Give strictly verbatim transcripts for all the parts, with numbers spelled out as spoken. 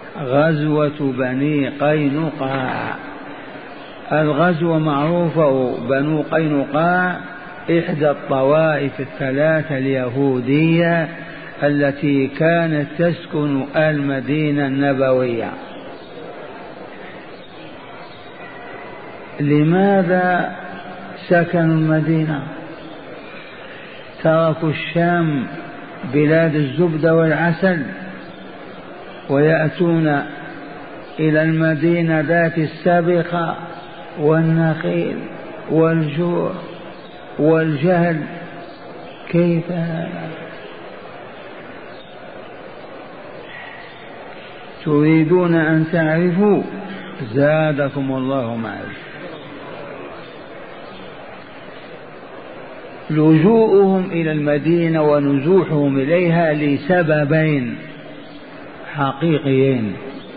غزوة بني قينقاع. الغزوة معروفة، بنو قينقاع إحدى الطوائف الثلاثة اليهودية التي كانت تسكن المدينة النبوية. لماذا سكنوا المدينة؟ تركوا الشام بلاد الزبدة والعسل ويأتون إلى المدينة ذات السبخة والنخيل والجوع والجهل. كيف هذا؟ تريدون أن تعرفوا؟ زادكم الله معرفة. لجوءهم إلى المدينة ونزوحهم إليها لسببين حقيقيين.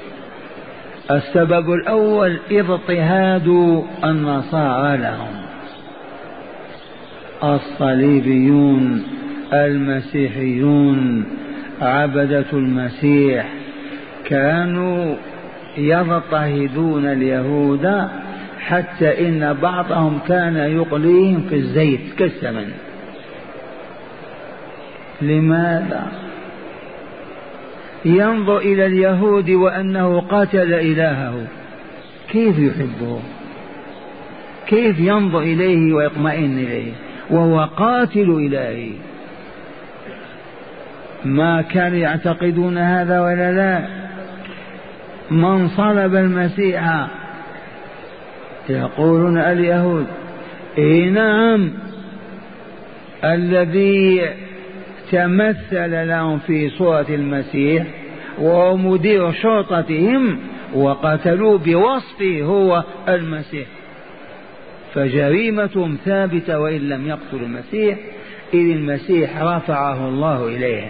السبب الأول اضطهاد النصارى لهم، الصليبيون المسيحيون عبدة المسيح كانوا يضطهدون اليهود حتى إن بعضهم كان يقليهم في الزيت كالسمن. لماذا؟ ينظر إلى اليهود وأنه قتل إلهه، كيف يحبه؟ كيف ينظر إليه ويطمئن إليه وهو قاتل إلهه؟ ما كانوا يعتقدون هذا ولا لا؟ من صلب المسيح يقولون اليهود إيه نعم، الذي تمثل لهم في صورة المسيح وهو مدير شرطتهم وقتلوا بوصفه هو المسيح، فجريمتهم ثابتة وإن لم يقتلوا المسيح، إذ المسيح رفعه الله إليه.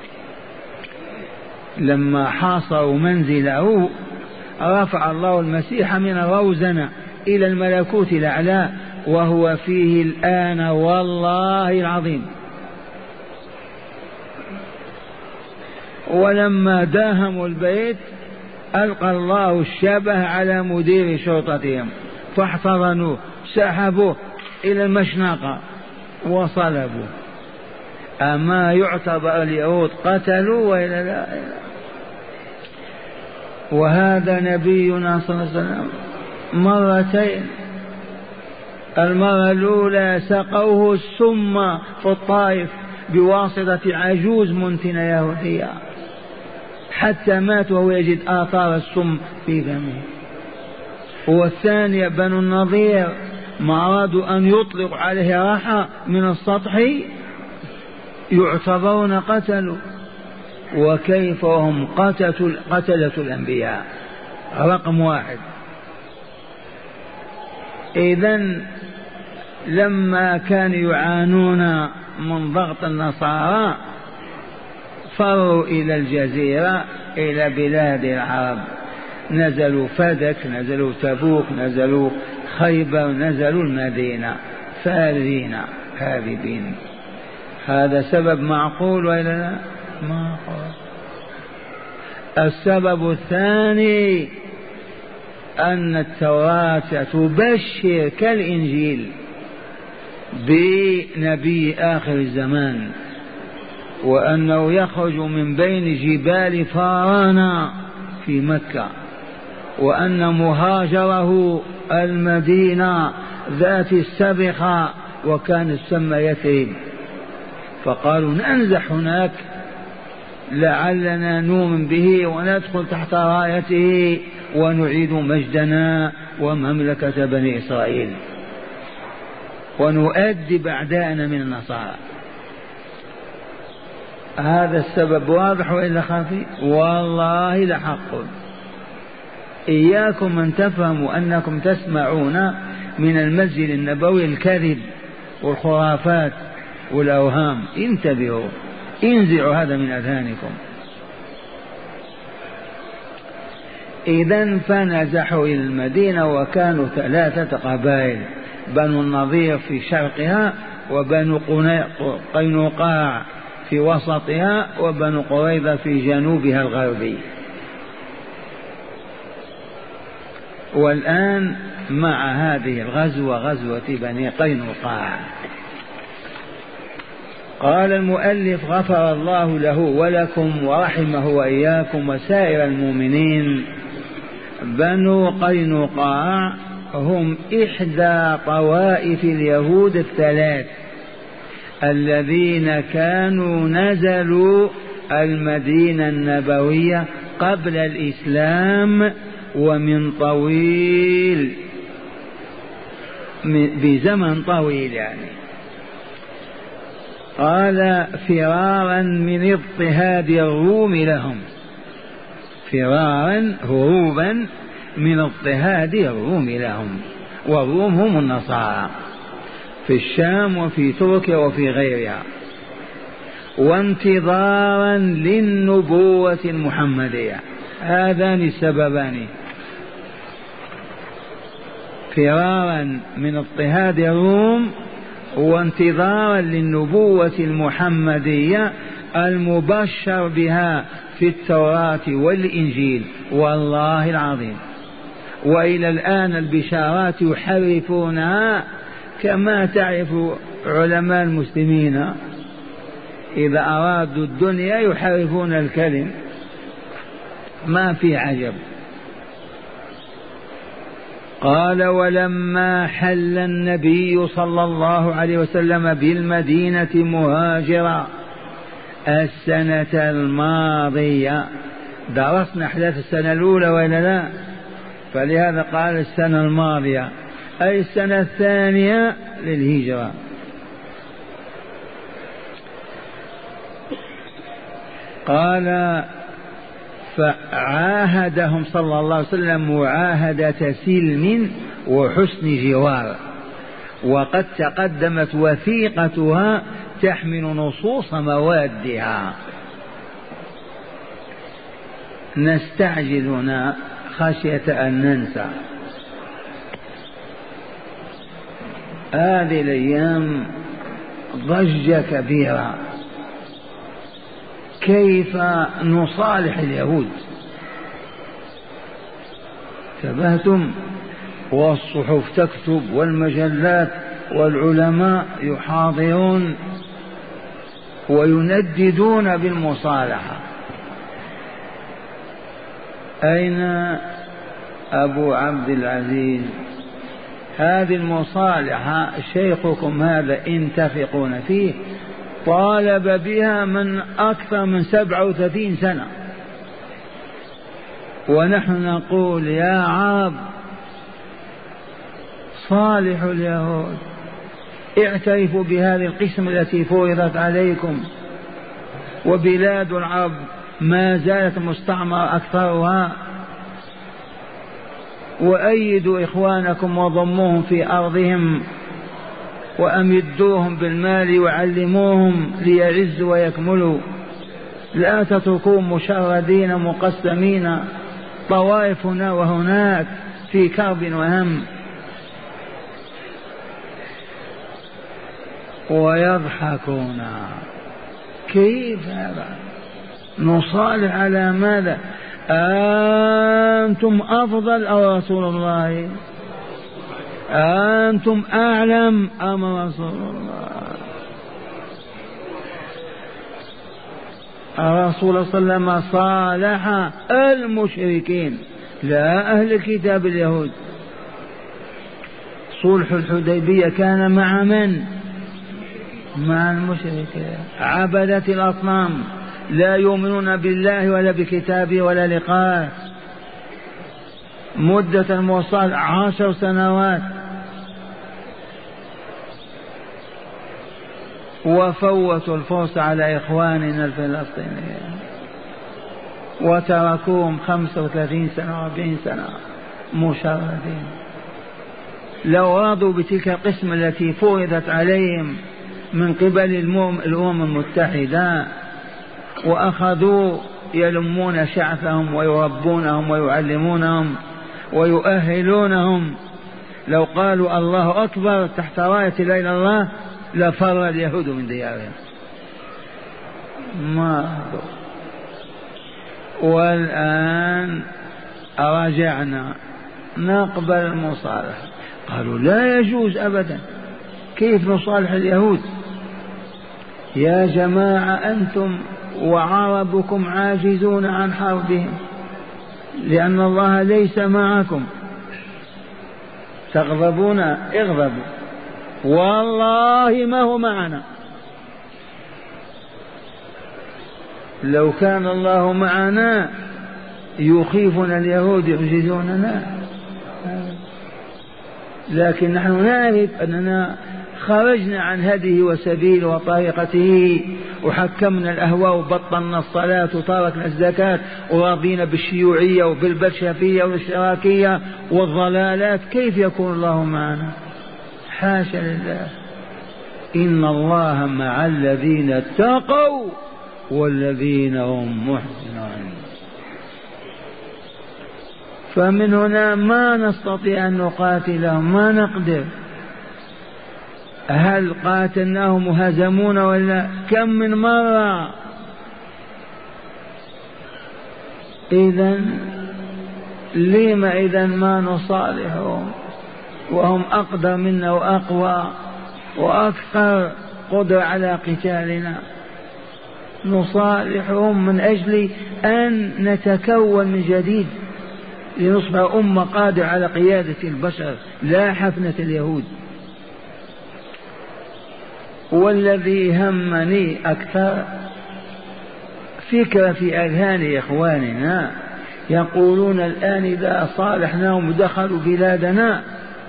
لما حاصروا منزله رفع الله المسيح من الروزنة إلى الملكوت الأعلى وهو فيه الآن والله العظيم. ولما داهموا البيت ألقى الله الشبه على مدير شرطتهم فاحتضنوه سحبوه إلى المشنقة وصلبوا. أما يعتبر اليهود قتلوا وإلا لا؟ وهذا نبينا صلى الله عليه وسلم مرتين. المرة الأولى سقوه السم في الطائف بواسطة عجوز منتنة يهودية حتى مات وهو يجد آثار السم في فمه. والثانية بنو النضير ما أرادوا أن يطلق عليه راحة من السطح يعتبرون قتلوا. وكيف هم قتلة قتلة الأنبياء رقم واحد. إذن لما كانوا يعانون من ضغط النصارى فروا إلى الجزيرة إلى بلاد العرب، نزلوا فدك، نزلوا تبوك، نزلوا خيبر، نزلوا المدينة فارين هاربين. هذا سبب معقول ولا لا؟ معقول. السبب الثاني أن التوراة تبشر كالإنجيل بنبي آخر الزمان، وأنه يخرج من بين جبال فارانا في مكة، وأن مهاجره المدينة ذات السبخة وكان تسمى يثرب. فقالوا ننزح هناك لعلنا نؤمن به وندخل تحت رايته ونعيد مجدنا ومملكة بني إسرائيل ونؤدب أعداءنا من النصارى. هذا السبب واضح وإلا خفي؟ والله لحق. إياكم أن تفهموا أنكم تسمعون من المسجد النبوي الكذب والخرافات والأوهام. انتبهوا، انزعوا هذا من أذهانكم. إذن فنزحوا إلى المدينة وكانوا ثلاثة قبائل، بنو النضير في شرقها، وبنو قينقاع في وسطها، وبنو قريظة في جنوبها الغربي. والآن مع هذه الغزوة غزوة بني قينقاع. قال المؤلف غفر الله له ولكم ورحمه وإياكم وسائر المؤمنين. بنو قينقاع هم إحدى طوائف اليهود الثلاث الذين كانوا نزلوا المدينة النبوية قبل الإسلام ومن طويل بزمن طويل يعني. قال فرارا من اضطهاد الروم لهم، فرارا هروبا من اضطهاد الروم لهم، والروم هم النصارى في الشام وفي تركيا وفي غيرها، وانتظارا للنبوة المحمدية. هذان السببان، فرارا من اضطهاد الروم وانتظارا للنبوة المحمدية المبشر بها في التوراة والإنجيل. والله العظيم وإلى الآن البشارات يحرفونها كما تعرف علماء المسلمين إذا أرادوا الدنيا يحرفون الكلم، ما في عجب. قال ولما حل النبي صلى الله عليه وسلم بالمدينة مهاجرا السنة الماضية، درسنا أحداث السنة الأولى ولا لا؟ فلهذا قال السنة الماضية أي السنة الثانية للهجرة. قال فعاهدهم صلى الله عليه وسلم معاهدة سلم وحسن جوار، وقد تقدمت وثيقتها تحمل نصوص موادها. نستعجلنا خشية أن ننسى. هذه الأيام ضجة كبيرة، كيف نصالح اليهود؟ انتبهتم؟ والصحف تكتب والمجلات والعلماء يحاضرون وينددون بالمصالحة. أين أبو عبد العزيز؟ هذه المصالحة شيخكم هذا انتفقون فيه طالب بها من أكثر من سبعة وثلاثين سنة، ونحن نقول يا عرب صالحوا اليهود، اعترفوا بهذه القسم التي فرضت عليكم، وبلاد العرب ما زالت مستعمرة أكثرها، وأيدوا إخوانكم وضموهم في أرضهم وأمدوهم بالمال وعلموهم ليعزوا ويكملوا، لا تتركوهم مشردين مقسمين طوائف هنا وهناك في كرب وهم. ويضحكون. كيف هذا؟ نصالح على ماذا؟ أنتم أفضل أو رسول الله؟ أنتم أعلم أم رسول الله؟ الرسول صلى الله عليه وسلم صالح المشركين لا أهل الكتاب اليهود. صلح الحديبية كان مع من؟ مع المشركين، عبدة الأصنام، لا يؤمنون بالله ولا بكتابه ولا لقائه. مدة الموصال عشر سنوات، وفوتوا الفرصة على إخواننا الفلسطينيين وتركوهم خمسة وثلاثين سنة وأربعين سنة مشردين. لو رضوا بتلك القسمة التي فرضت عليهم من قبل الأمم المتحدة وأخذوا يلمون شعثهم ويربونهم ويعلمونهم ويؤهلونهم، لو قالوا الله أكبر تحت راية لا إله إلا الله لفر اليهود من ديارهم. ما والآن رجعنا نقبل المصالحة. قالوا لا يجوز أبدا، كيف نصالح اليهود؟ يا جماعة أنتم وعربكم عاجزون عن حربهم لأن الله ليس معكم، تغضبون اغضبوا، والله ما هو معنا. لو كان الله معنا يخيفنا اليهود يعجزوننا، لكن نحن نعرف أننا خرجنا عن هديه وسبيله وطريقته وحكمنا الأهواء وبطلنا الصلاة وتركنا الزكاة ورضينا بالشيوعية وبالبلشفية والاشتراكية والضلالات. كيف يكون الله معنا؟ حاشا لله. إن الله مع الذين اتقوا والذين هم محسنون. فمن هنا ما نستطيع أن نقاتلهم، ما نقدر. هل قاتلناهم وهزمون ولا؟ كم من مرة. إذن لما إذن ما نصالحهم وهم أقدر منا وأقوى وأكثر قدرة على قتالنا؟ نصالحهم من أجل أن نتكون من جديد لنصبح أمة قادرة على قيادة البشر لا حفنة اليهود. والذي همني أكثر فكرة في أذهان إخواننا، يقولون الآن إذا صالحناهم ودخلوا بلادنا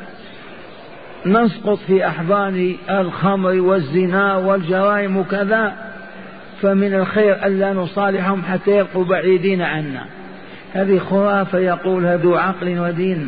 نسقط في أحضان الخمر والزنا والجرائم وكذا، فمن الخير ألا نصالحهم حتى يبقوا بعيدين عنا. هذه خرافة يقولها ذو عقل ودين.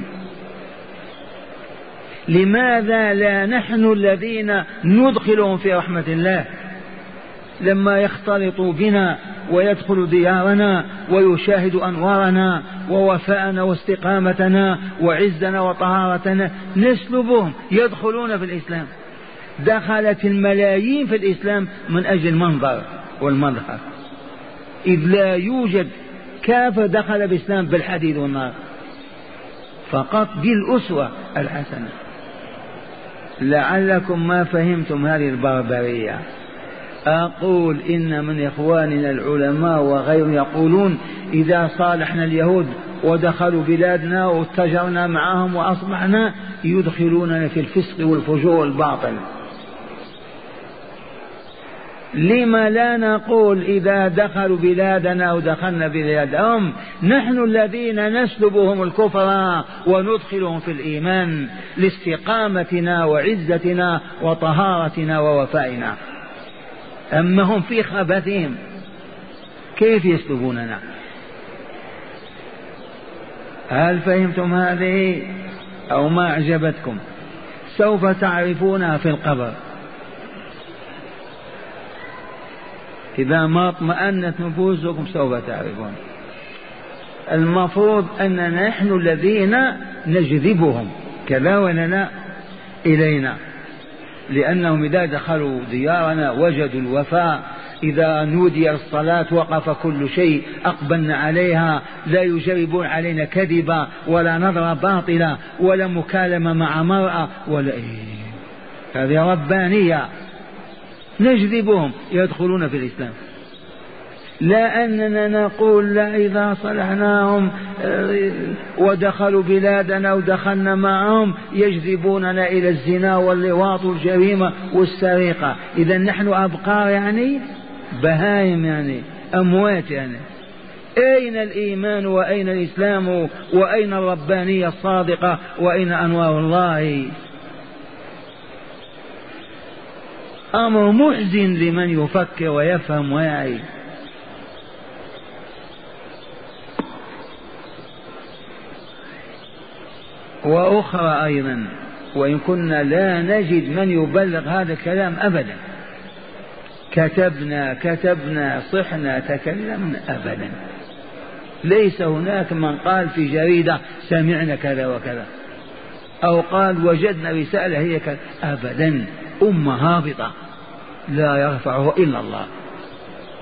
لماذا لا نحن الذين ندخلهم في رحمة الله لما يختلطوا بنا ويدخلوا ديارنا ويشاهدوا أنوارنا ووفاءنا واستقامتنا وعزنا وطهارتنا نسلبهم يدخلون في الإسلام؟ دخلت الملايين في الإسلام من أجل المنظر والمظهر، إذ لا يوجد كافر دخل بالإسلام بالحديد والنار، فقط بالأسوة الحسنة. لعلكم ما فهمتم هذه البربرية. أقول إن من إخواننا العلماء وغيرهم يقولون إذا صالحنا اليهود ودخلوا بلادنا واتجرنا معهم وأصبحنا يدخلوننا في الفسق والفجور والباطل. لما لا نقول إذا دخلوا بلادنا ودخلنا بلادهم نحن الذين نسلبهم الكفر وندخلهم في الإيمان لاستقامتنا وعزتنا وطهارتنا ووفائنا؟ أما هم في خبثهم كيف يسلبوننا؟ هل فهمتم هذه أو ما أعجبتكم؟ سوف تعرفونها في القبر إذا ما اطمأنت نفوسكم، سوف تعرفون. المفروض أننا نحن الذين نجذبهم كذا ولنا إلينا، لأنهم إذا دخلوا ديارنا وجدوا الوفاء، إذا نودي الصلاة وقف كل شيء أقبلنا عليها، لا يجربون علينا كذبا ولا نظرة باطلة ولا مكالمة مع مرأة ولا إيه. هذه ربانية، نجذبهم يدخلون في الإسلام. لا أننا نقول لا إذا صلحناهم ودخلوا بلادنا ودخلنا معهم يجذبوننا إلى الزنا واللواط والجريمة والسرقة. إذا نحن أبقار يعني بهائم يعني أموات يعني. أين الإيمان وأين الإسلام وأين الربانية الصادقة وأين أنوار الله؟ أمر محزن لمن يفكر ويفهم ويعي. وأخرى أيضا، وإن كنا لا نجد من يبلغ هذا الكلام أبدا، كتبنا كتبنا صحنا تكلمنا أبدا، ليس هناك من قال في جريدة سمعنا كذا وكذا أو قال وجدنا رسالة هي كذا أبدا. أمة هابطة لا يرفعه إلا الله.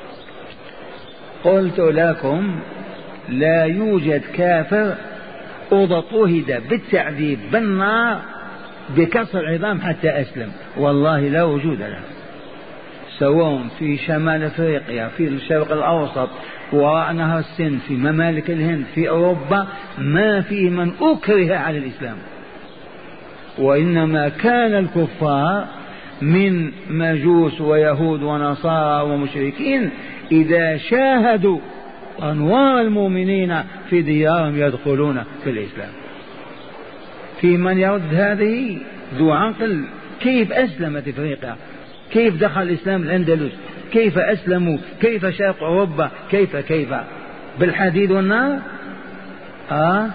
قلت لكم لا يوجد كافر اضطهد بالتعذيب بالنار بكسر العظام حتى أسلم، والله لا وجود له، سواء في شمال أفريقيا، في الشرق الأوسط، وراء نهر السند، في ممالك الهند، في أوروبا، ما فيه من أكره على الإسلام. وإنما كان الكفار من مجوس ويهود ونصارى ومشركين إذا شاهدوا أنوار المؤمنين في ديارهم يدخلون في الإسلام. في من يرد هذه ذو عقل؟ كيف أسلمت أفريقيا؟ كيف دخل الإسلام الأندلس؟ كيف أسلموا؟ كيف شرق أوروبا؟ كيف كيف بالحديد والنار؟ آه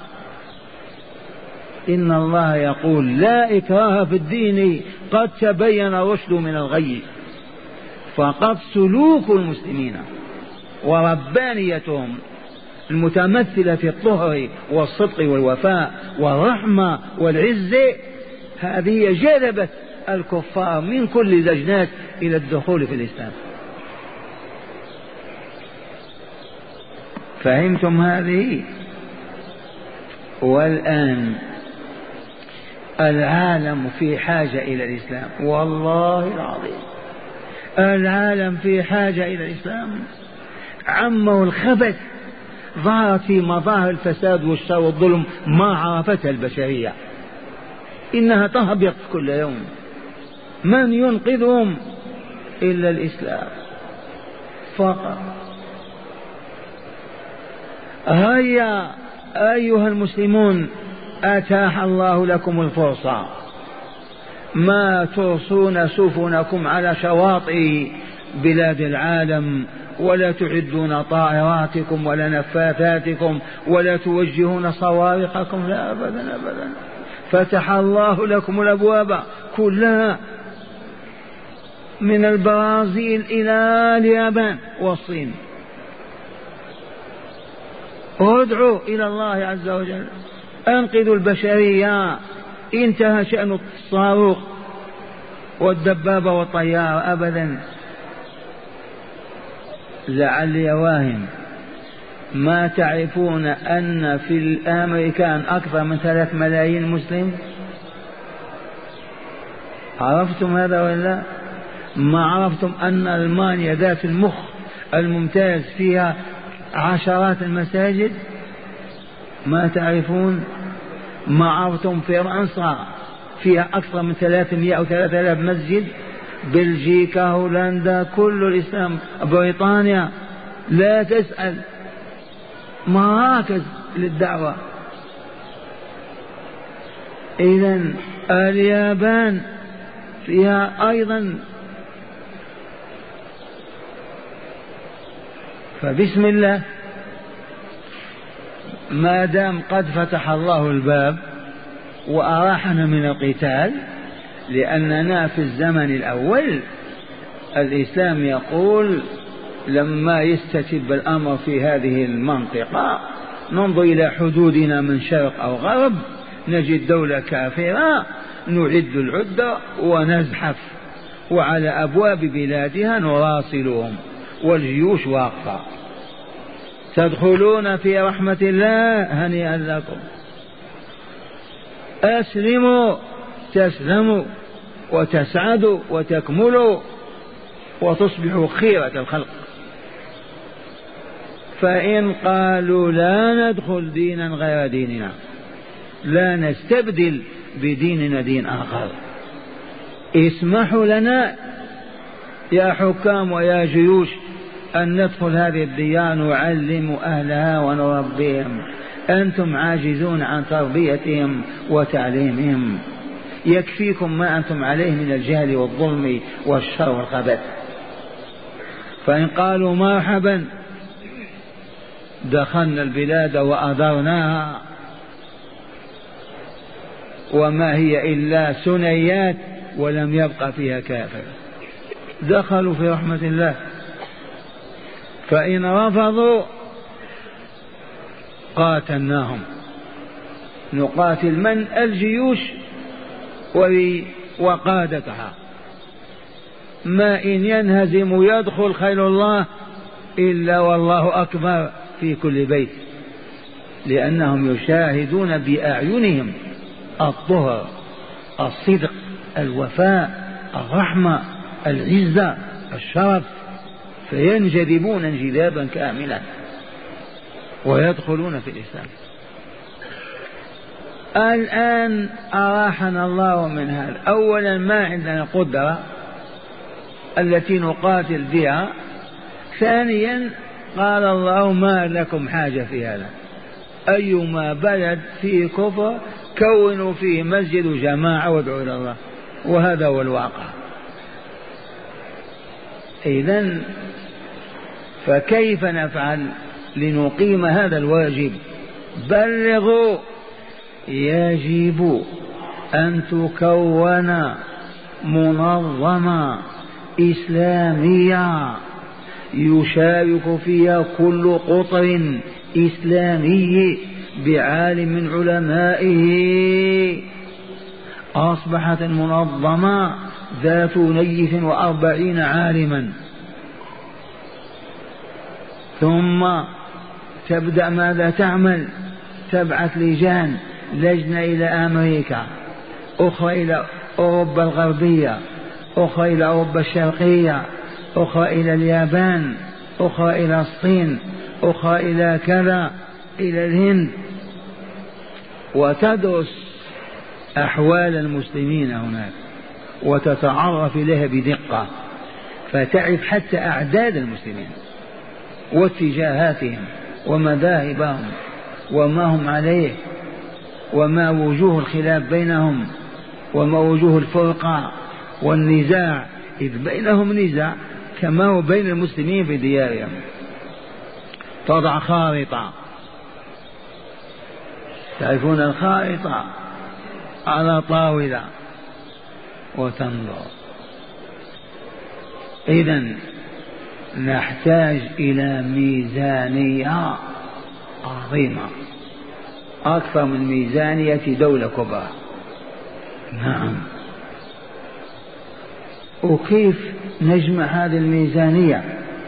إن الله يقول لا إكراه في الدين قد تبين الرشد من الغي، فقد سلوك المسلمين وربانيتهم المتمثلة في الطهر والصدق والوفاء والرحمة والعزة، هذه جذبت الكفار من كل لجنات إلى الدخول في الإسلام. فهمتم هذه؟ والآن العالم في حاجة إلى الإسلام، والله العظيم العالم في حاجة إلى الإسلام. عمه الخبث، ظهرت في مظاهر الفساد والشر والظلم ما عرفتها البشرية، إنها تهبط كل يوم. من ينقذهم إلا الإسلام فقط. هيا أيها المسلمون، أتاح الله لكم الفرصة، ما ترصون سفنكم على شواطئ بلاد العالم، ولا تعدون طائراتكم ولا نفاثاتكم ولا توجهون صواريخكم، لا أبدا أبدا. فتح الله لكم الأبواب كلها من البرازيل إلى اليابان والصين. ادعوا إلى الله عز وجل، أنقذوا البشرية. انتهى شأن الصاروخ والدبابة والطيارة أبدا. لعلي واهم، ما تعرفون أن في الأمريكان أكثر من ثلاث ملايين مسلم؟ عرفتم هذا ولا ما عرفتم أن ألمانيا ذات المخ الممتاز فيها عشرات المساجد؟ ما تعرفون؟ ما عرفتم فرنسا فيها أكثر من ثلاثمائة أو ثلاثة آلاف مسجد؟ بلجيكا، هولندا، كل الإسلام، بريطانيا، لا تسأل، مراكز للدعوة. إذن اليابان فيها أيضا. فبسم الله، ما دام قد فتح الله الباب وأراحنا من القتال، لأننا في الزمن الأول الإسلام يقول لما يستتب الأمر في هذه المنطقة ننظر إلى حدودنا من شرق أو غرب نجد دولة كافرة، نعد العدة ونزحف، وعلى أبواب بلادها نراسلهم والجيوش واقفة. تدخلون في رحمة الله، هنيئا لكم، أسلموا تسلموا وتسعدوا وتكملوا وتصبحوا خيرة الخلق. فإن قالوا لا ندخل دينا غير ديننا، لا نستبدل بديننا دين آخر، اسمحوا لنا يا حكام ويا جيوش أن ندخل هذه الديار، نعلم أهلها ونربيهم، أنتم عاجزون عن تربيتهم وتعليمهم، يكفيكم ما أنتم عليه من الجهل والظلم والشر والخبث. فإن قالوا مرحبا، دخلنا البلاد وأدرناها، وما هي إلا سنيات ولم يبقى فيها كافر، دخلوا في رحمة الله. فإن رفضوا قاتلناهم، نقاتل من؟ الجيوش وقادتها. ما إن ينهزم يدخل خيل الله إلا والله أكبر في كل بيت. لأنهم يشاهدون بأعينهم الطهر، الصدق، الوفاء، الرحمة، العزة، الشرف، فينجذبون انجذابا كاملا ويدخلون في الإسلام. الآن أراحنا الله من هذا. أولا ما عندنا قدرة التي نقاتل بها. ثانيا قال الله ما لكم حاجة في هذا، أيما بلد فيه كفر كونوا فيه مسجد وجماعة وادعوا إلى الله، وهذا هو الواقع. إذن فكيف نفعل لنقيم هذا الواجب؟ بلغوا. يجب أن تكون منظمة إسلامية يشارك فيها كل قطر إسلامي بعالم من علمائه. أصبحت المنظمة ذات نيف وأربعين عالما، ثم تبدأ ماذا تعمل؟ تبعث لجان، لجنة إلى أمريكا، أخرى إلى أوروبا الغربية، أخرى إلى أوروبا الشرقية، أخرى إلى اليابان، أخرى إلى الصين، أخرى إلى كذا، إلى الهند، وتدرس أحوال المسلمين هناك وتتعرف إليها بدقة، فتعرف حتى أعداد المسلمين واتجاهاتهم ومذاهبهم وما هم عليه وما وجوه الخلاف بينهم وما وجوه الفرقة والنزاع، إذ بينهم نزاع كما هو بين المسلمين في ديارهم. تضع خارطة، تعرفون الخارطة على طاولة وتنظر. إذن نحتاج إلى ميزانية عظيمة أكثر من ميزانية دولة كبرى. نعم. وكيف نجمع هذه الميزانية؟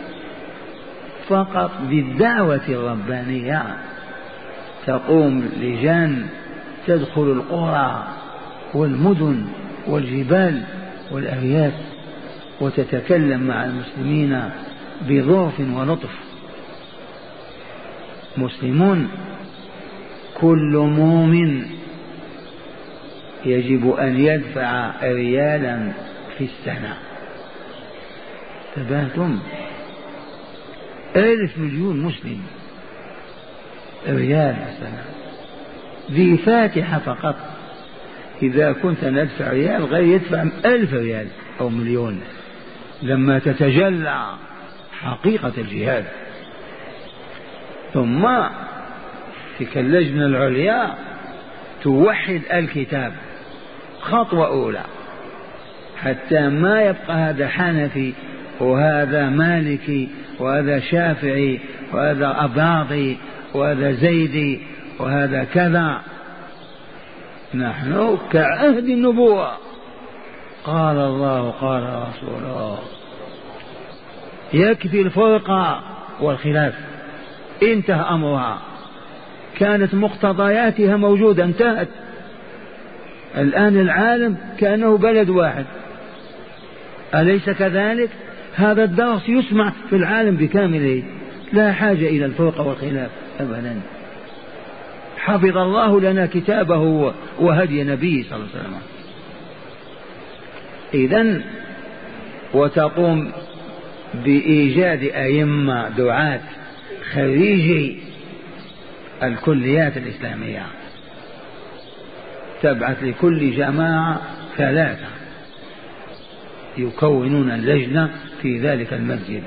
فقط بالدعوة الربانية. تقوم لجان تدخل القرى والمدن والجبال والأرياف وتتكلم مع المسلمين بظرف ولطف. مسلمون كل مؤمن يجب أن يدفع ريالا في السنة. تبهتم؟ ألف مليون مسلم، ريال في السنة ذي فاتحة فقط. إذا كنت ندفع ريال غير يدفع ألف ريال أو مليون لما تتجلى حقيقة الجهاد. ثم تلك اللجنة العليا توحد الكتاب خطوة أولى، حتى ما يبقى هذا حنفي وهذا مالكي وهذا شافعي وهذا أباضي وهذا زيدي وهذا كذا. نحن كعهد النبوة، قال الله قال رسوله، يكفي الفرقة والخلاف، انتهى أمرها، كانت مقتضياتها موجودة انتهت. الآن العالم كأنه بلد واحد، أليس كذلك؟ هذا الدرس يسمع في العالم بكامله، لا حاجة إلى الفرقة والخلاف أبدا. حفظ الله لنا كتابه وهدي نبيه صلى الله عليه وسلم. إذن وتقوم بإيجاد أئمة دعاة خريجي الكليات الإسلامية، تبعث لكل جماعة ثلاثة يكونون اللجنة في ذلك المسجد،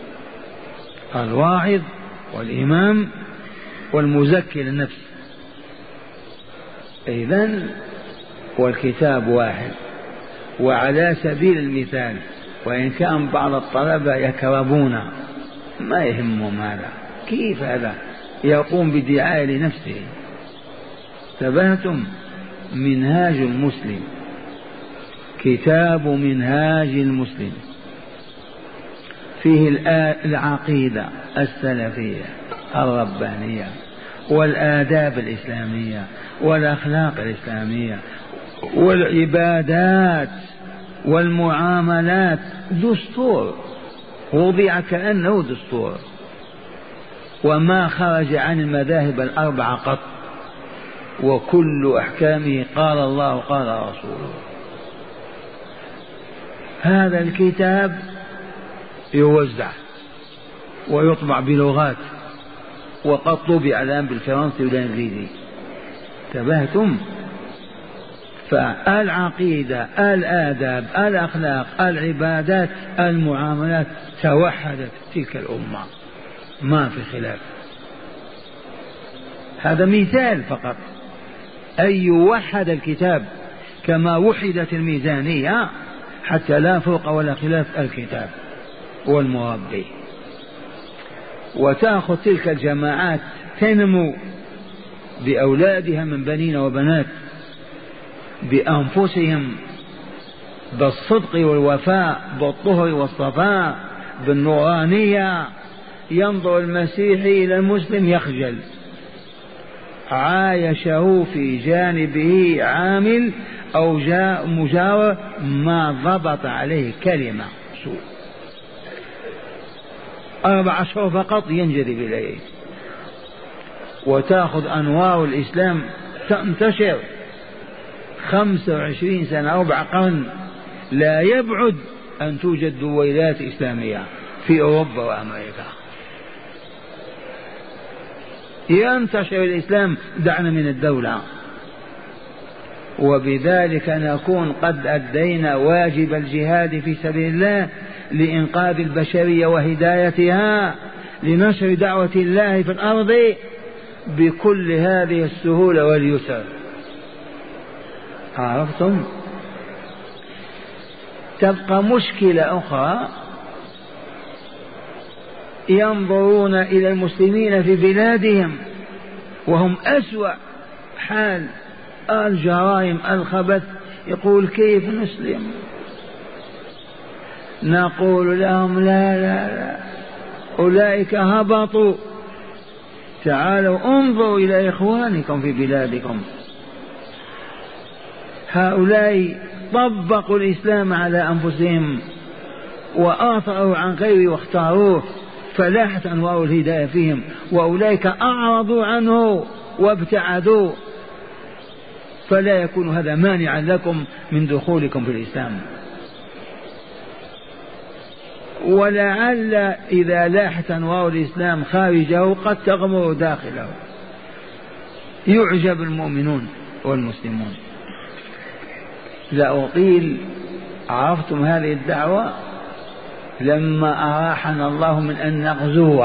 الواعظ والإمام والمزكي للنفس. إذن والكتاب واحد. وعلى سبيل المثال، وإن كان بعض الطلبة يكربون ما يهمهم هذا، كيف هذا يقوم بدعاية لنفسه؟ تبهتم؟ منهاج المسلم، كتاب منهاج المسلم فيه العقيدة السلفية الربانية، والآداب الإسلامية والأخلاق الإسلامية والعبادات والمعاملات دستور وضع كأنه دستور، وما خرج عن المذاهب الأربعة قط، وكل أحكامه قال الله قال رسوله. هذا الكتاب يوزع ويطبع بلغات، وقد طبع الآن بالفرنسي والإنجليزي. انتبهتم؟ فالعقيدة الآداب الأخلاق العبادات المعاملات توحدت تلك الأمة، ما في خلاف. هذا مثال فقط، أن يوحد الكتاب كما وحدت الميزانية حتى لا فوق ولا خلاف الكتاب والمراد به. وتأخذ تلك الجماعات تنمو بأولادها من بنين وبنات، بأنفسهم، بالصدق والوفاء، بالطهر والصفاء، بالنورانية. ينظر المسيحي إلى المسلم يخجل، عايشه في جانبه عامل أو جاء مجاور ما ضبط عليه كلمة سوء، أربع أشهر فقط ينجذب إليه. وتأخذ أنوار الإسلام تنتشر خمسة وعشرين سنة ربع قرن، لا يبعد أن توجد دويلات إسلامية في أوروبا وأمريكا. ينتشر الإسلام دعنا من الدولة، وبذلك نكون قد أدينا واجب الجهاد في سبيل الله لإنقاذ البشرية وهدايتها، لنشر دعوة الله في الأرض بكل هذه السهولة واليسر. عرفتم؟ تبقى مشكلة أخرى، ينظرون إلى المسلمين في بلادهم وهم أسوأ حال، الجرائم الخبث، يقول كيف نسلم؟ نقول لهم لا لا لا، أولئك هبطوا، تعالوا انظروا إلى إخوانكم في بلادكم، هؤلاء طبقوا الإسلام على أنفسهم وآثروا عن غيره واختاروه، فلاحت أنوار الهداية فيهم، وأولئك أعرضوا عنه وابتعدوا، فلا يكون هذا مانعا لكم من دخولكم في الإسلام. ولعل إذا لاحت أنوار الإسلام خارجه قد تغمر داخله، يعجب المؤمنون والمسلمون. لا أطيل. عرفتم هذه الدعوة؟ لما أراحنا الله من أن نغزو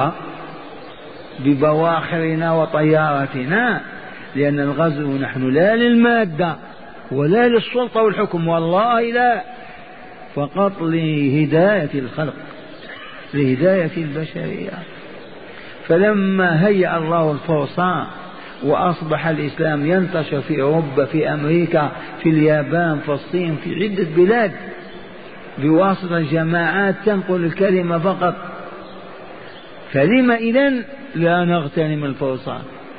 ببواخرنا وطيارتنا، لأن الغزو نحن لا للمادة ولا للسلطة والحكم، والله لا، فقط لهداية الخلق، لهداية البشرية. فلما هيأ الله الفرصة وأصبح الإسلام ينتشر في أوروبا، في أمريكا، في اليابان، في الصين، في عدة بلاد، بواسطة جماعات تنقل الكلمة فقط، فلما إذن لا نغتنم الفرصة؟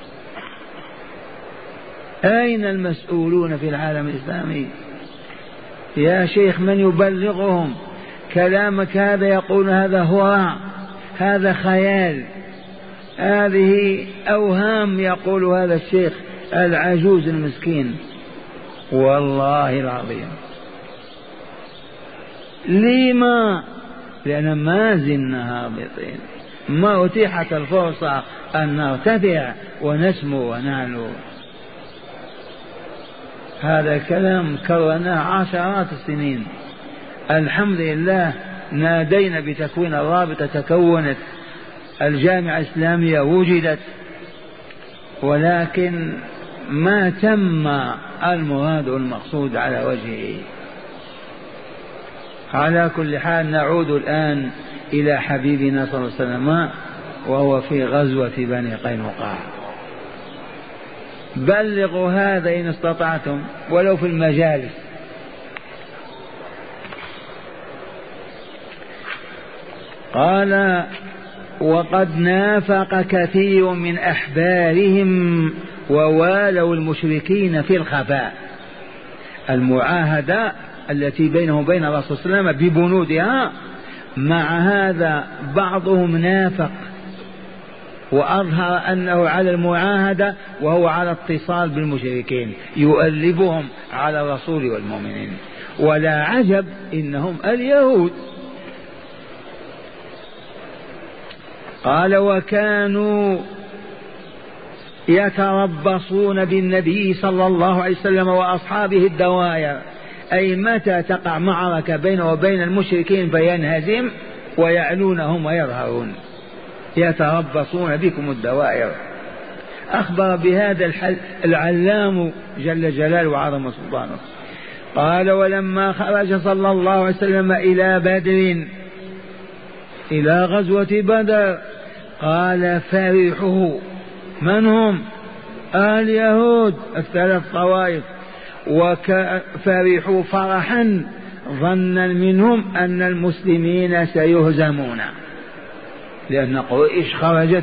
أين المسؤولون في العالم الإسلامي؟ يا شيخ من يبلغهم؟ كلامك هذا يقول هذا هراء، هذا خيال، هذه أوهام، يقول هذا الشيخ العجوز المسكين. والله العظيم لما؟ لأن ما زلنا هابطين، ما أتيحت الفرصة أن نرتفع ونسمو ونعلو. هذا الكلام كررناه عشرات السنين، الحمد لله نادينا بتكوين الرابطة، تكونت الجامعة الإسلامية، وجدت، ولكن ما تم المراد والمقصود على وجهه. على كل حال نعود الآن إلى حبيبنا صلى الله عليه وسلم وهو في غزوة بني قينقاع. بلغوا هذا إن استطعتم ولو في المجالس. قال وقد نافق كثير من أحبارهم ووالوا المشركين في الخفاء. المعاهدة التي بينه وبين الرسول صلى الله عليه وسلم ببنودها، مع هذا بعضهم نافق وأظهر أنه على المعاهدة وهو على اتصال بالمشركين يؤلبهم على الرسول والمؤمنين. ولا عجب إنهم اليهود. قال وكانوا يتربصون بالنبي صلى الله عليه وسلم وأصحابه الدواير، أي متى تقع معركة بينه وبين المشركين فينهزم ويعلونهم ويظهرون، يتربصون بكم الدوائر. أخبر بهذا العلام جل جلاله وعظم سلطانه. قال ولما خرج صلى الله عليه وسلم إلى بدر، إلى غزوة بدر، قال فرحوا، من هم؟ اليهود الثلاث طوائف، وفرحوا فرحا ظنا منهم أن المسلمين سيهزمون، لأن قريش خرجت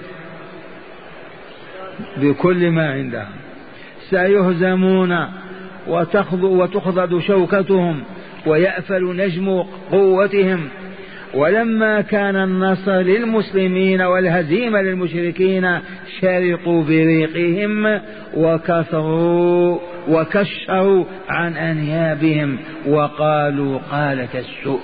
بكل ما عندها، سيهزمون وتخضد شوكتهم ويأفل نجم قوتهم. ولما كان النصر للمسلمين والهزيمة للمشركين شرقوا بريقهم وكثروا وكشروا عن أنيابهم وقالوا قالة السوء.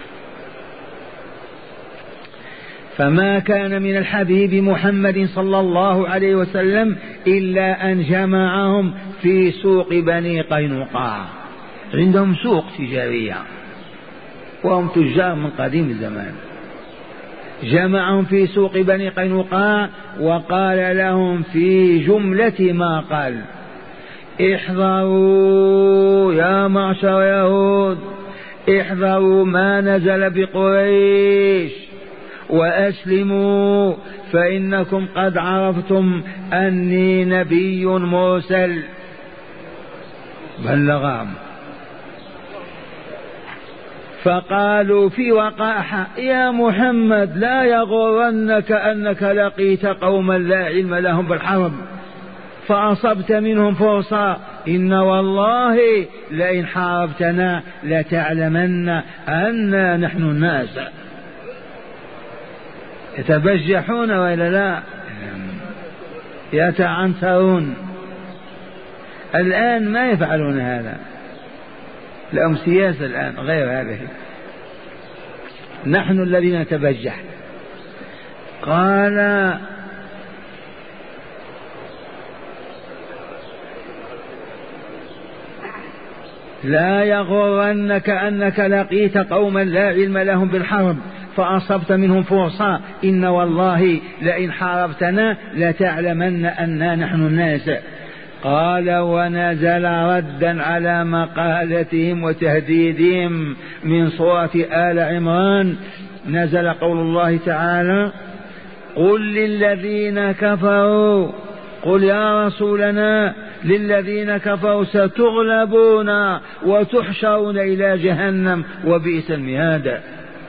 فما كان من الحبيب محمد صلى الله عليه وسلم إلا أن جمعهم في سوق بني قينقاع، عندهم سوق تجارية وهم تجار من قديم الزمان، جمعهم في سوق بني قينقاع وقال لهم في جملة ما قال: احذروا يا معشر يهود، احذروا ما نزل بقريش وأسلموا، فإنكم قد عرفتم أني نبي مرسل. بلغهم. فقالوا في وقاحة: يا محمد لا يغرنك أنك لقيت قوما لا علم لهم بالحرب فأصبت منهم فرصة، إن والله لئن حاربتنا لتعلمن أننا نحن الناس. يتبجحون وإلا لا؟ يتعنترون. الآن ما يفعلون هذا، لهم سياسة الآن غير هذه، نحن الذين نتبجح. قال: لا يغرنك أنك لقيت قوما لا علم لهم بالحرب فأصبت منهم فرصة، إن والله لئن حاربتنا لتعلمن أننا نحن الناس. قال: ونزل ردا على مقالتهم وتهديدهم من سورة آل عمران، نزل قول الله تعالى: قل للذين كفروا، قل يا رسولنا للذين كفروا ستغلبون وتحشرون إلى جهنم وبئس المهاد.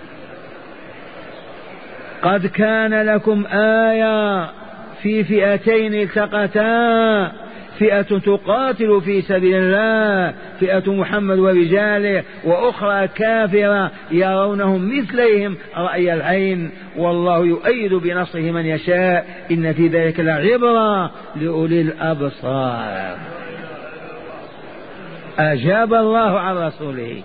قد كان لكم آية في فئتين التقتا، فئة تقاتل في سبيل الله، فئة محمد ورجاله، وأخرى كافرة يرونهم مثليهم رأي العين، والله يؤيد بنصره من يشاء، إن في ذلك لعبرة لأولي الأبصار. أجاب الله عن رسوله،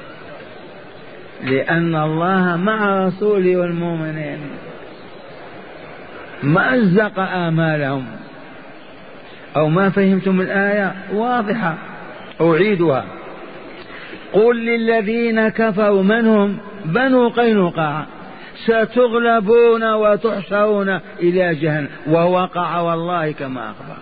لأن الله مع رسوله والمؤمنين، مأزق آمالهم. أو ما فهمتم الآية؟ واضحة، أعيدها. قل للذين كفروا، من هم؟ بنو قينقاع، ستغلبون وتحشرون إلى جهنم، ووقع والله كما أخبر،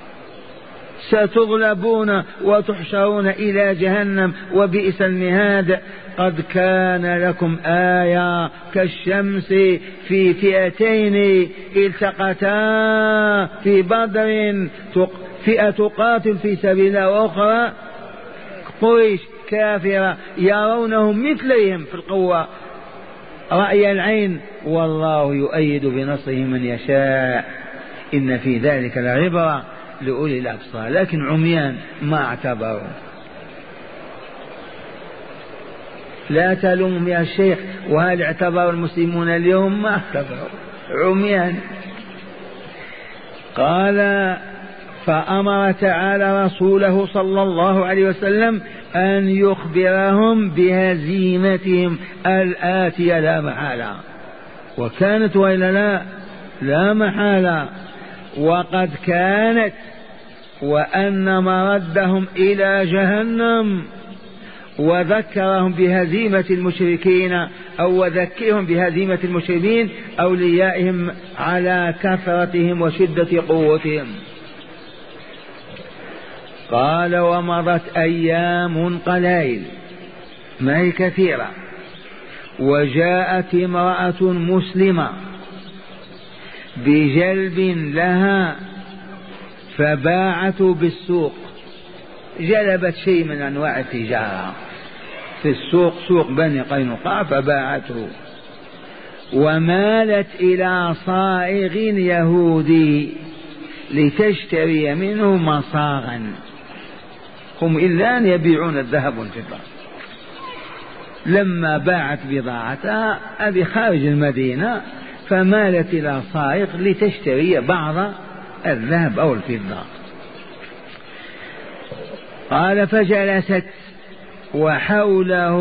ستغلبون وتحشرون إلى جهنم وبئس المهاد. قد كان لكم آية كالشمس في فئتين التقتا في بدر، فئة تقاتل في سبيل الله وأخرى قريش كافرة يرونهم مثليهم في القوة رأي العين، والله يؤيد بنصره من يشاء، إن في ذلك لعبرة لأولي الأبصار. لكن عميان ما اعتبروا. لا تلومهم يا شيخ، وهل اعتبر المسلمون اليوم؟ ما اعتبروا، عميان. قال فأمر تعالى رسوله صلى الله عليه وسلم أن يخبرهم بهزيمتهم الآتية لا محالة، وكانت وإلا لا؟ لا محالة، وقد كانت، وأن مردهم إلى جهنم. وذكرهم بهزيمة المشركين، أو وذكرهم بهزيمة المشركين أوليائهم على كثرتهم وشدة قوتهم. قال ومضت أيام قليل، ما هي كثيرة، وجاءت امرأة مسلمة بجلب لها فباعته بالسوق، جلبت شيء من أنواع التجارة في السوق، سوق بني قينقاع، فباعته. ومالت إلى صائغ يهودي لتشتري منه مصاغا، هم إلا أن يبيعون الذهب والفضة. لما باعت بضاعتها أبي خارج المدينة، فمالت إلى صائغ لتشتري بعض الذهب أو الفضة. قال فجلست وحوله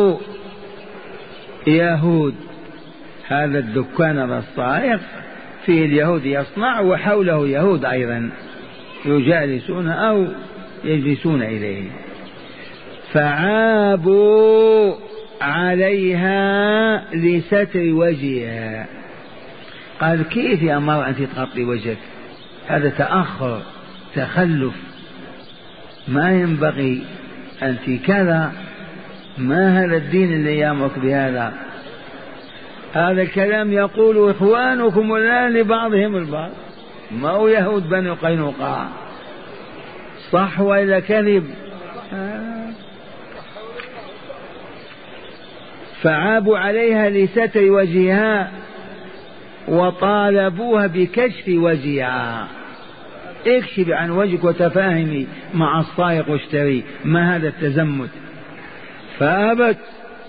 يهود، هذا الدكان هذا الصائغ فيه اليهود يصنع، وحوله يهود أيضا يجالسون أو يجلسون إليه. فعابوا عليها لستر وجهها. قال كيف يا مرأة أنت تغطي وجهك؟ هذا تأخر، تخلف، ما ينبغي، أنت كذا، ما هذا الدين اللي يأمرك بهذا؟ هذا الكلام يقول إخوانكم الآن لبعضهم البعض، ما هو يهود بني قينقاع، صح وإلا كذب؟ آه. فعابوا عليها لستر وجهها وطالبوها بكشف وجهها، اكشف عن وجهك وتفاهمي مع الصائغ واشتري، ما هذا التزمت؟ فأبت.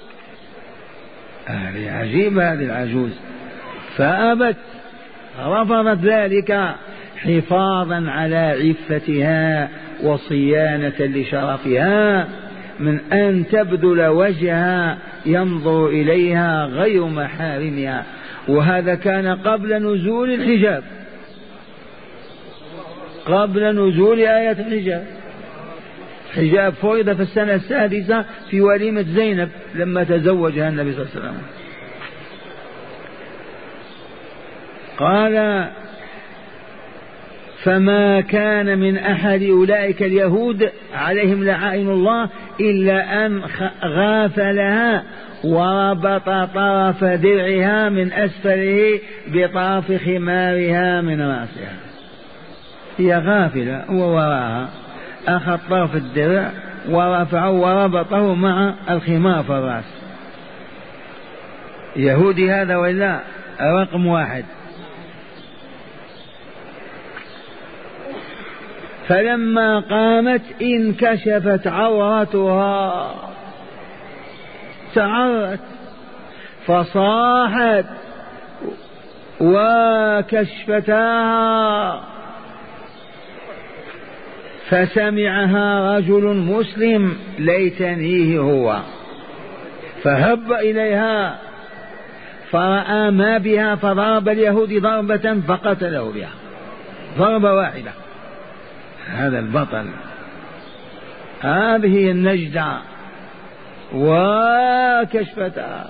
هذه عجيبة هذه العجوز، فأبت، رفضت ذلك حفاظا على عفتها وصيانة لشرفها من أن تبذل وجهها ينظر إليها غير محارمها. وهذا كان قبل نزول الحجاب، قبل نزول آية الحجاب. حجاب فرض في السنة السادسة في وليمة زينب لما تزوجها النبي صلى الله عليه وسلم. قال فما كان من أحد أولئك اليهود عليهم لعائن الله إلا أن غافلها وربط طرف درعها من أسفله بطرف خمارها من رأسها. هي غافلة ووراها، أخذ طرف الدرع ورفعه وربطه مع الخمار في الرأس. يهودي هذا ولا رقم واحد. فلما قامت انكشفت عورتها، تعرت فصاحت وكشفتها، فسمعها رجل مسلم ليتنيه هو، فهب إليها فرأى ما بها، فضرب اليهود ضربة فقتله بها ضربة واحدة. هذا البطل، هذه النجدة وكشفتها.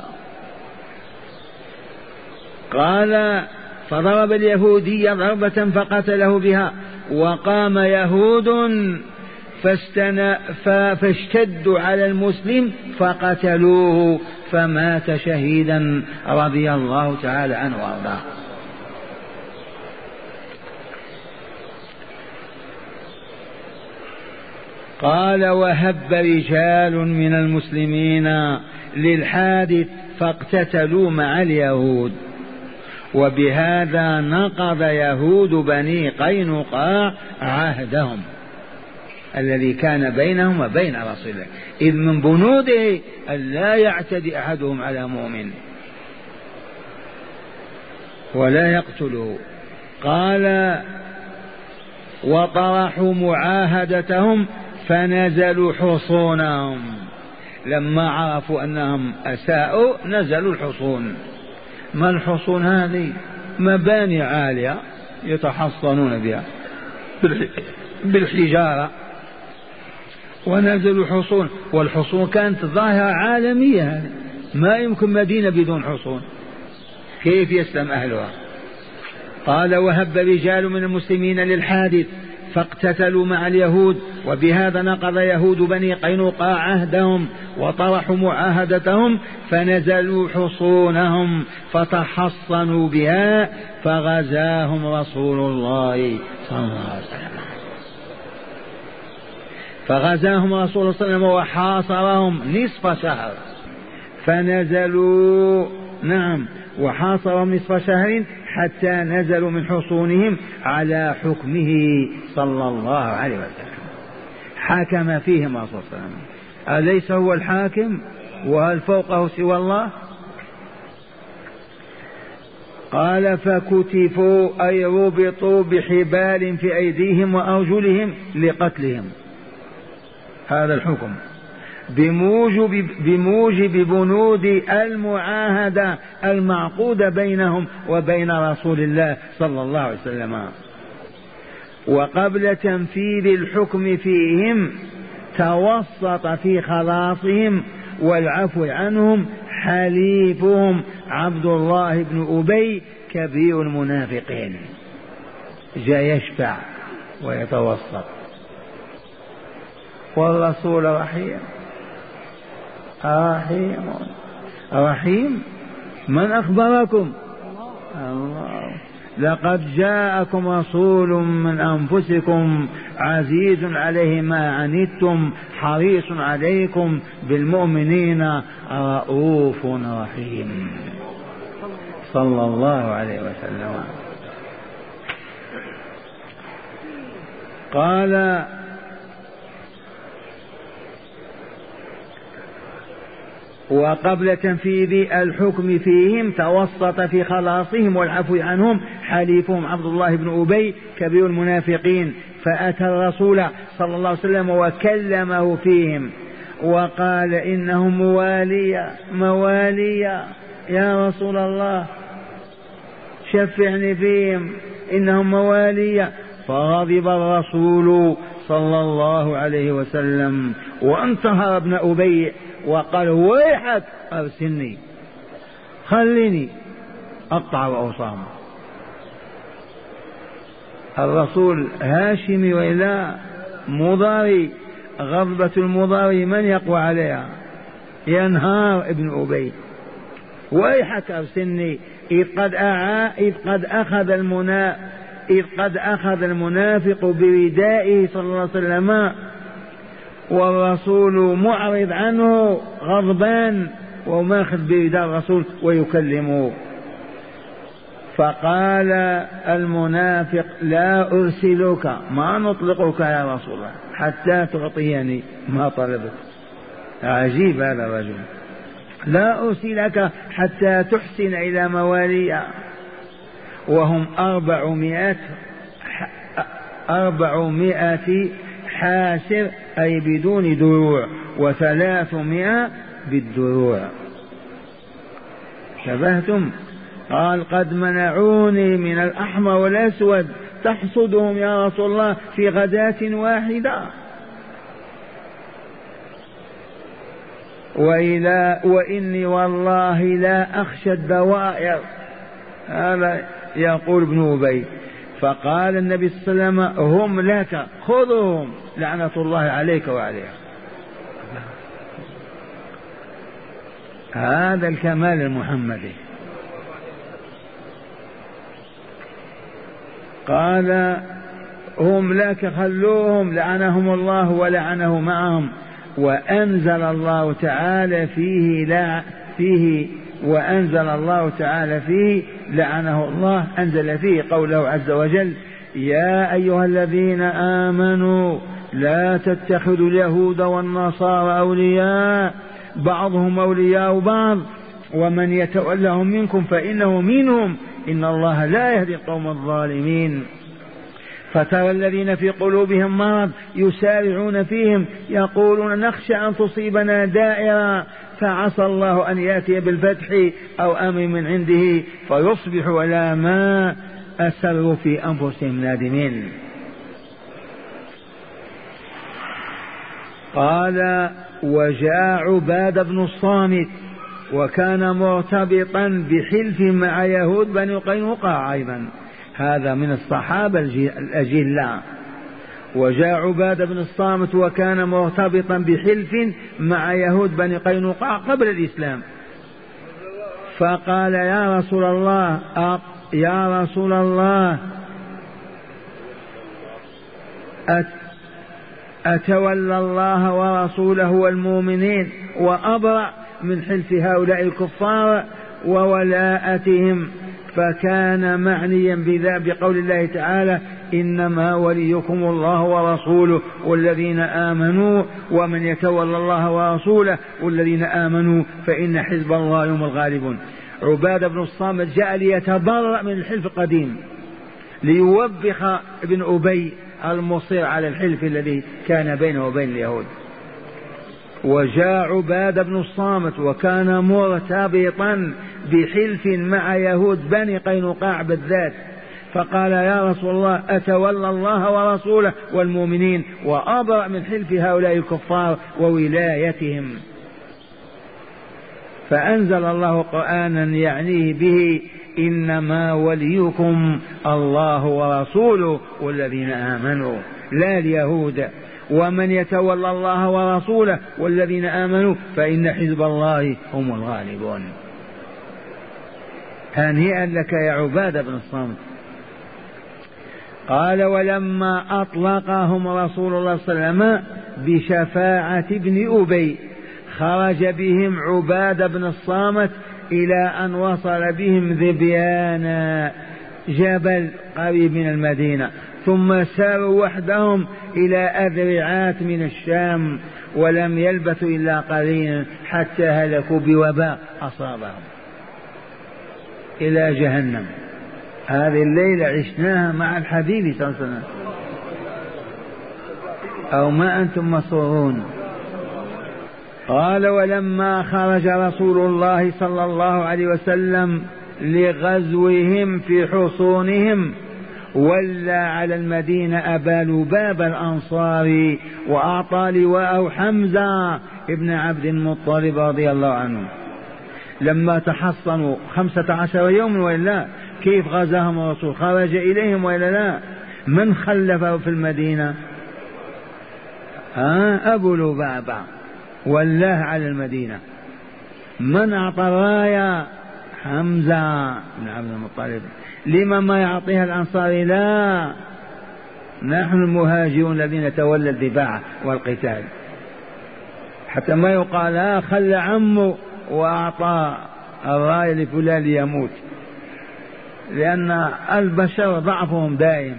قال فضرب اليهودي ضربة فقتله بها، وقام يهود فاشتدوا على المسلم فقتلوه فمات شهيدا رضي الله تعالى عنه وارضاه. قال وهب رجال من المسلمين للحادث فاقتتلوا مع اليهود، وبهذا نقض يهود بني قينقاع عهدهم الذي كان بينهم وبين رسول الله، إذ من بنوده أن لا يعتدي أحدهم على مؤمن ولا يقتله. قال وطرحوا معاهدتهم فنزلوا حصونهم، لما عرفوا أنهم أساءوا نزلوا الحصون. ما الحصون هذه؟ مباني عالية يتحصنون بها بالحجارة، ونزلوا حصون، والحصون كانت ظاهرة عالمية، ما يمكن مدينة بدون حصون، كيف يسلم أهلها؟ قال وهب رجال من المسلمين للحادث فاقتتلوا مع اليهود، وبهذا نقض يهود بني قينقاع عهدهم وطرحوا معاهدتهم فنزلوا حصونهم فتحصنوا بها، فغزاهم رسول الله صلى الله عليه وسلم فغزاهم رسول الله صلى الله عليه وسلم وحاصرهم نصف شهر، فنزلوا نعم وحاصرهم نصف شهر حتى نزلوا من حصونهم على حكمه صلى الله عليه وسلم، حكم فيهم رسول الله صلى الله عليه وسلم، أليس هو الحاكم؟ وهل فوقه سوى الله؟ قال فكتفوا أي ربطوا بحبال في أيديهم وأرجلهم لقتلهم، هذا الحكم بموجب, بموجب بنود المعاهدة المعقودة بينهم وبين رسول الله صلى الله عليه وسلم. وقبل تنفيذ الحكم فيهم توسط في خلاصهم والعفو عنهم حليفهم عبد الله بن أبي كبير المنافقين، جاء يشفع ويتوسط. والرسول رحيم رحيم رحيم. من أخبركم؟ الله. لقد جاءكم رسول من أنفسكم عزيز عليه ما عنتم حريص عليكم بالمؤمنين رؤوف رحيم صلى الله عليه وسلم. قال وقبل تنفيذ الحكم فيهم توسط في خلاصهم والعفو عنهم حليفهم عبد الله بن أبي كبير المنافقين، فأتى الرسول صلى الله عليه وسلم وكلمه فيهم وقال إنهم موالية موالية يا رسول الله شفعني فيهم إنهم موالية. فغضب الرسول صلى الله عليه وسلم وانتهر ابن أبي وقال ويحك أرسلني خليني أقطع وأصام. الرسول هاشمي وإلا مضاري، غضبة المضاري من يقوى عليها؟ ينهار ابن أبي ويحك أرسلني إذ قد, أعا إذ قد أخذ المنا إذ قد أخذ المنافق بردائه صلى الله عليه وسلم والرسول معرض عنه غضبان وماخذ برداء الرسول ويكلمه. فقال المنافق لا أرسلك ما نطلقك يا رسول الله حتى تعطيني ما طلبت. عجيب هذا الرجل، لا أرسلك حتى تحسن إلى موالي، وهم أربعمائة أربعمائة حاسر أي بدون دروع وثلاثمائة بالدروع. شبهتم؟ قال قد منعوني من الأحمر والأسود تحصدهم يا رسول الله في غداة واحدة. وإلى وإني والله لا أخشى الدوائر، هذا يقول ابن أبي. فقال النبي صلى الله عليه وسلم هم لك خذهم لعنة الله عليك وعليها. هذا الكمال المحمدي. قال هم لك خلوهم لعنهم الله ولعنه معهم. وأنزل الله تعالى فيه لا فيه وأنزل الله تعالى فيه لعنه الله، أنزل فيه قوله عز وجل: يا أيها الذين آمنوا لا تتخذوا اليهود والنصارى أولياء بعضهم أولياء بعض ومن يتولهم منكم فإنه منهم إن الله لا يهدي القوم الظالمين. فترى الذين في قلوبهم مرض يسارعون فيهم يقولون نخشى أن تصيبنا دائرة فعسى الله أن يأتي بالفتح أو أمر من عنده فيصبحوا على ما أسروا في أنفسهم نادمين. قال: وجاء عباد بن الصامت وكان مرتبطا بحلف مع يهود بني قينقاع أيضا، هذا من الصحابة الأجلاء. وجاء عباد بن الصامت وكان مرتبطا بحلف مع يهود بني قينقاع قبل الإسلام، فقال: يا رسول الله يا رسول الله أتولى الله ورسوله والمؤمنين وأبرأ من حلف هؤلاء الكفار وولاءتهم. فكان معنيا بذا بقول الله تعالى: إنما وليكم الله ورسوله والذين آمنوا ومن يتولى الله ورسوله والذين آمنوا فإن حزب الله هم الغالبون. عباد بن الصامت جاء ليتبرأ من الحلف القديم ليوبخ ابن أبي المصير على الحلف الذي كان بينه وبين اليهود. وجاء عباد بن الصامت وكان مرتبطا بحلف مع يهود بني قينقاع بالذات، فقال: يا رسول الله أتولى الله ورسوله والمؤمنين وأبرأ من حلف هؤلاء الكفار وولايتهم. فأنزل الله قرآنا يعنيه به: إنما وليكم الله ورسوله والذين آمنوا، لا اليهود. ومن يتولى الله ورسوله والذين آمنوا فإن حزب الله هم الغالبون. هنيئا لك يا عبادة بن الصامت. قال: ولما أطلقهم رسول الله صلى الله عليه وسلم بشفاعة ابن أبي خرج بهم عبادة بن الصامت إلى أن وصل بهم ذبيان جبل قريب من المدينة، ثم ساروا وحدهم إلى أذرعات من الشام، ولم يلبثوا إلا قليلا حتى هلكوا بوباء أصابهم إلى جهنم. هذه الليلة عشناها مع الحبيب صلى الله عليه وسلم، أو ما أنتم مسرورون؟ قال: ولما خرج رسول الله صلى الله عليه وسلم لغزوهم في حصونهم ولى على المدينة أبا لباب الأنصاري وأعطى لواءه حمزة ابن عبد المطلب رضي الله عنه. لما تحصنوا خمسة عشر يوم وإلا كيف غزاهم الرسول؟ خرج إليهم وإلا لا؟ من خلفه في المدينة؟ ها أبو لبابة ولاه على المدينة. من أعطى الراية؟ حمزة بن عبد المطلب. لما ما يعطيها الأنصاري؟ لا، نحن المهاجرون الذين تولى الدفاع والقتال، حتى ما يقال لا خلى عمه وأعطى الراية لفلان ليموت، لأن البشر ضعفهم دائم.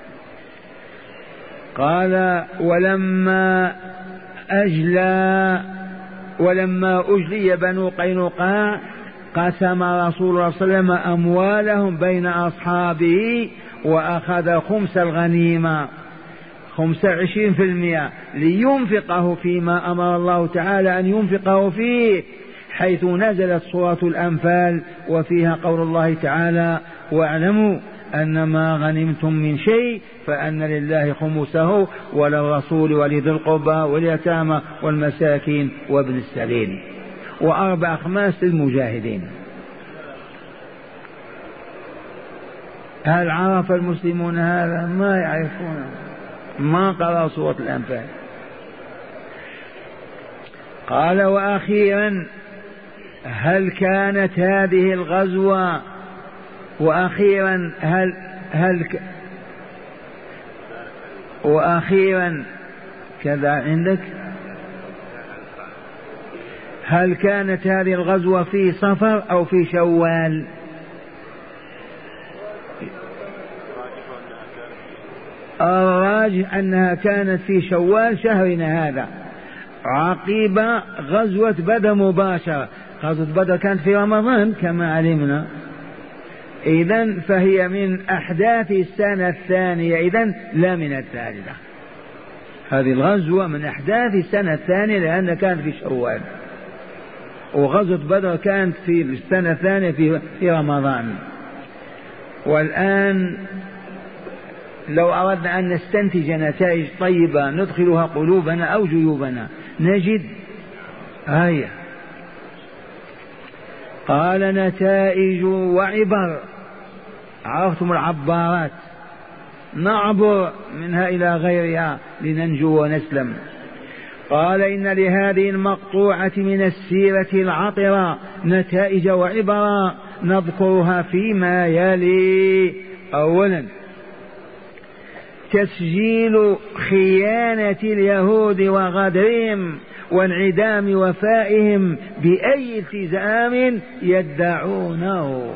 قال: ولما أجلى ولما أجلي بنو قينقاع قسم رسول الله صلى الله عليه وسلم أموالهم بين أصحابه وأخذ خمس الغنيمة، خمس عشرين في المئة، لينفقه فيما أمر الله تعالى أن ينفقه فيه، حيث نزلت سورة الأنفال وفيها قول الله تعالى: واعلموا أن ما غنمتم من شيء فأن لله خمسه وللرسول ولذي القربى واليتامى والمساكين وابن السبيل، وأربع خماس للمجاهدين. هل عرف المسلمون هذا؟ ما يعرفون، ما قرأوا سورة الأنفال. قال: وأخيرا هل كانت هذه الغزوة وأخيرا هل هل ك... وأخيرا كذا عندك هل كانت هذه الغزوة في صفر أو في شوال؟ الراجح أنها كانت في شوال شهرنا هذا عقيب غزوة بدر مباشرة. غزوة بدر كانت في رمضان كما علمنا، إذن فهي من أحداث السنة الثانية، إذن لا من الثالثة. هذه الغزوة من أحداث السنة الثانية لأنها كانت في شوال، وغزوة بدر كانت في السنة الثانية في, في رمضان. والآن لو أردنا أن نستنتج نتائج طيبة ندخلها قلوبنا أو جيوبنا نجد آية قال نتائج وعبر. عرفتم العبارات، نعبر منها إلى غيرها لننجو ونسلم. قال إن لهذه المقطوعة من السيرة العطرة نتائج وعبر نذكرها فيما يلي. أولا تسجيل خيانة اليهود وغدرهم وانعدام وفائهم بأي التزام يدعونه.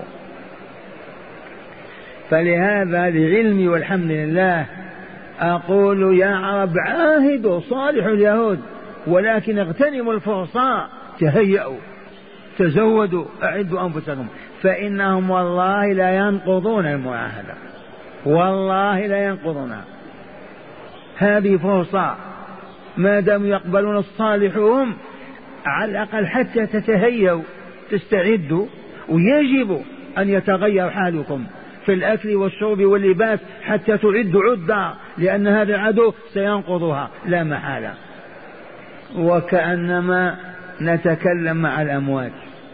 فلهذا لعلمي والحمد لله أقول يا عرب عاهدوا صالح اليهود، ولكن اغتنموا الفرصة، تهيئوا تزودوا أعدوا أنفسكم، فإنهم والله لا ينقضون المعاهدة، والله لا ينقضونها. هذه فرصة ما دام يقبلون الصالحون على الأقل حتى تتهيئوا تستعدوا. ويجب أن يتغير حالكم في الأكل والشرب واللباس حتى تعدوا عدة، لأن هذا العدو سينقضها لا محالة. وكأنما نتكلم مع الأموات.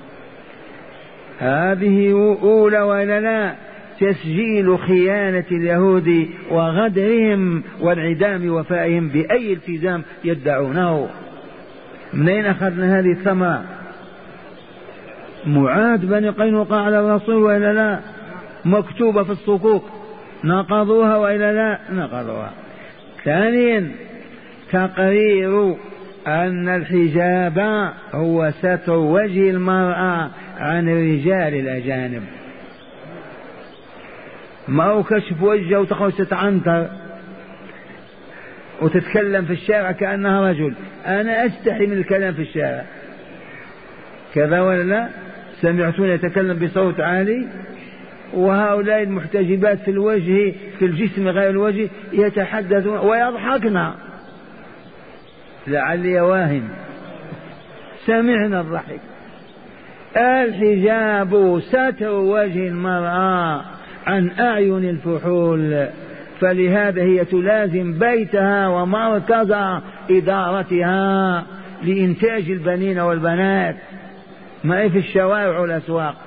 هذه أولى ولا لا؟ تسجيل خيانة اليهود وغدرهم وانعدام وفائهم بأي التزام يدعونه. منين أخذنا هذه الثمرة؟ معاد بني قينقاع على الرسول وإلا لا؟ مكتوبة في الصكوك، نقضوها وإلا لا؟ نقضوها. ثانيا تقرير أن الحجاب هو ستر وجه المرأة عن الرجال الأجانب، ما هو كشف وجهه وتخرج تتعنتر وتتكلم في الشارع كأنها رجل. أنا أستحي من الكلام في الشارع، كذا ولا لا؟ سمعتون يتكلم بصوت عالي، وهؤلاء المحتجبات في الوجه في الجسم غير الوجه يتحدثون ويضحكن، لعلي واهم سمعنا الضحك. الحجاب ستر وجه المرأة عن أعين الفحول، فلهذا هي تلازم بيتها ومركز إدارتها لإنتاج البنين والبنات، ما في الشوارع والأسواق.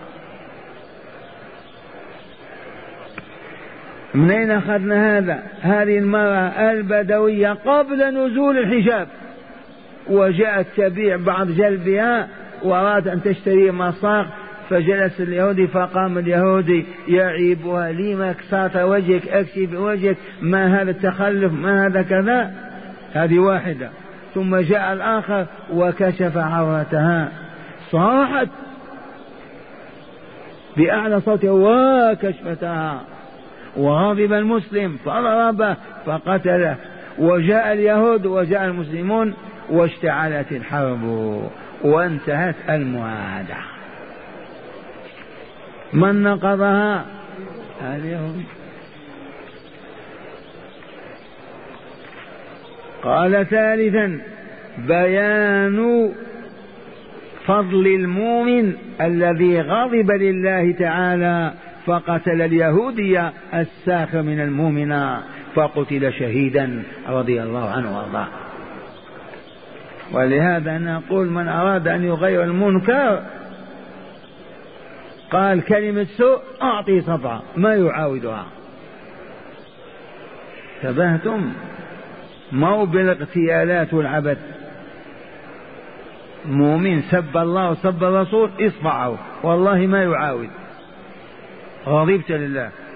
منين أخذنا هذا؟ هذه المرأة البدوية قبل نزول الحجاب وجاءت تبيع بعض جلبها وأراد أن تشتري مصاق، فجلس اليهودي فقام اليهودي يعيبها: لما كسرت وجهك، اكشف وجهك، ما هذا التخلف، ما هذا كذا. هذه واحدة. ثم جاء الآخر وكشف عورتها، صاحت بأعلى صوته وكشفتها، وغضب المسلم فضربه فقتله. وجاء اليهود وجاء المسلمون واشتعلت الحرب وانتهت المعاهدة. من نقضها؟ اليهود. قال ثالثا بيان فضل المؤمن الذي غضب لله تعالى فقتل اليهودي الساخر من المؤمن فقتل شهيدا رضي الله عنه وارضاه. ولهذا نقول من أراد أن يغير المنكر قال كلمة سوء أعطي صفعة ما يعاودها. تبهتم مو بالاغتيالات والعبث. مؤمن سب الله وسب الرسول اصفعه والله ما يعاود. غضبت لله.